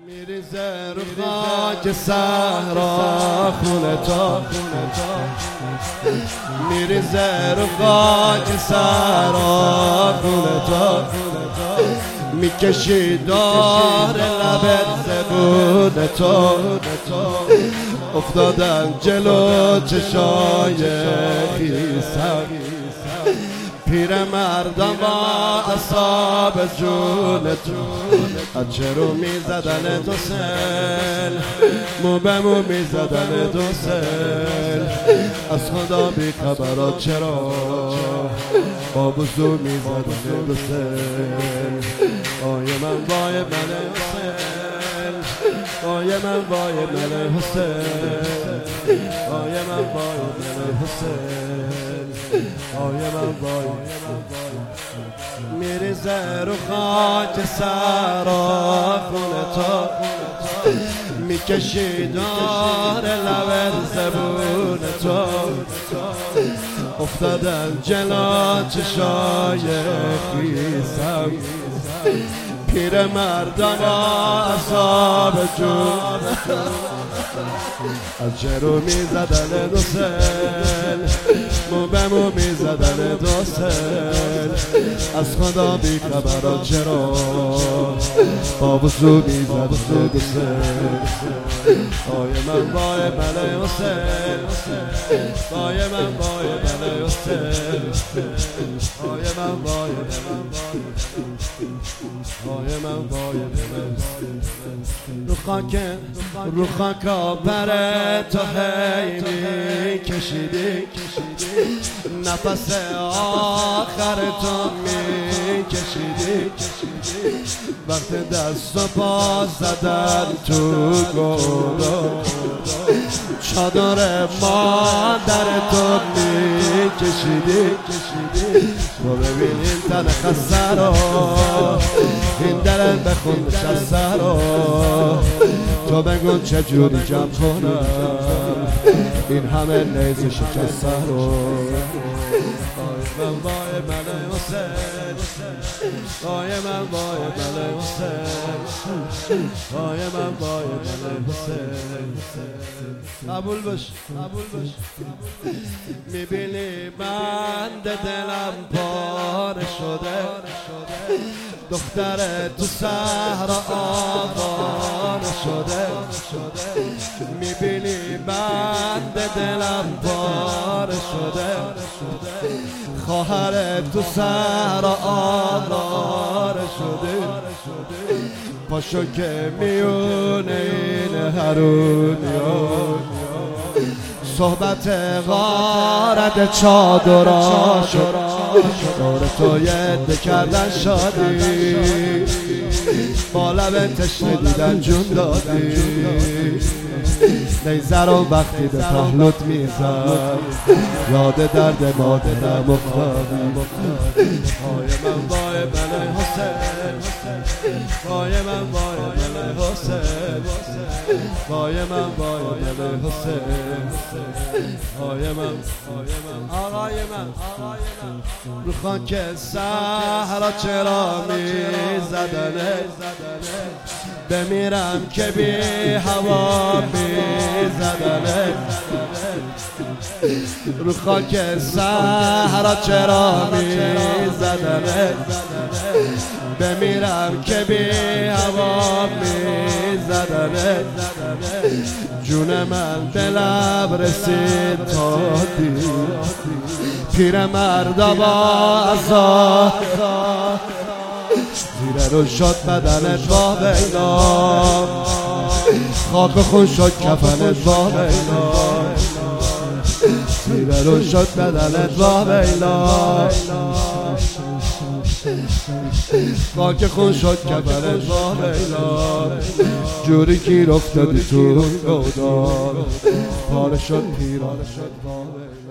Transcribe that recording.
میریزه رو خاک صحرا خونه تا میریزه رو خاک صحرا خونه تا میکشی دار لبت زبون تو افتادن جلو چشای خیسم پیر مردم با اصاب جون تو چرا میزدن دو سل مو به مو میزدن دو سل از خدا بی خبرات چرا با بزو میزدن دو سل آی من وای من حسین آی من وای من حسین آی من وای من حسین آی من وای میریزه رو خاک سرا خونه تا میکشی دار لبت زبون تو افتادن جلو چشای خیسم پیر مردان اصاب جون از چرو میزدن دو سل مو به مو میزدن دو سل از خدا بی خبران چرا با وضو میزدن دو سل آی من وای من حسین آی من وای من حسین آی من وای آی من وای رو خاک بره تو هی می کشیدی نفس آخر تو می کشیدی وقت دست و پا زدن تو گورو چادر مادر تو می کشیدی تو ببین این تن خسته رو این دلم بخون نشسته رو تو بگو چجوری جمع کنم این همه نیز شکسته رو آی من وای من حسین آی من وای من حسین آی من وای من حسین قبول باش میبینی بند دلم پاره شده دختر تو صحرا آواره شده میبینی بند دلم پاره شده خواهر تو صحرا آواره شده پاشو که میونه این هرونیان صحبت غارت چادرا شد دور تو یده کردن شادی با لب تشنه دیدن جون دادی نیزه رو وقتی به پهلوت میزد یاد درد مادرم افتادی آی من وای من حسین وای من وای من حسین وای من وای من حسین آی من آقای من رو خاک صحرا چرا میزدنه بمیرم که بی هوا میزدنه رو خاک صحرا چرا میزدنه بمیرم که بی هوا میزدنه جون من به لب رسید تا دید پیر مردا با عزا زیره رو شد بدنت با بینا خاک خون شد کفنت با بینا زیره رو شد بدنت با بینا خاک خون شد کفنت با بینا جوری گیر افتادی تو گودار پاره شد پیران شد با بینا